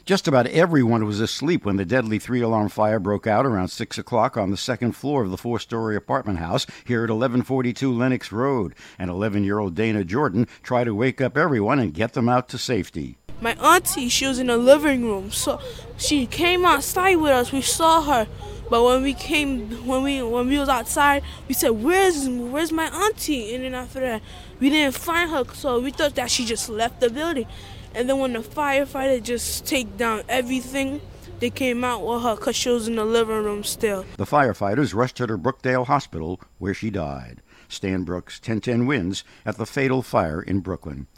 Just about everyone was asleep when the deadly three-alarm fire broke out around 6 o'clock on the second floor of the four-story apartment house here at 1142 Lenox Road. And 11-year-old Dana Jordan tried to wake up everyone and get them out to safety. My auntie, she was in the living room, so she came outside with us. We saw her, but when we was outside, we said, "Where's my auntie?" And then after that, we didn't find her, so we thought that she just left the building. And then when the firefighter just take down everything, they came out with her because she was in the living room still. The firefighters rushed her to Brookdale Hospital, where she died. Stan Brooks, 1010 Wins, at the fatal fire in Brooklyn.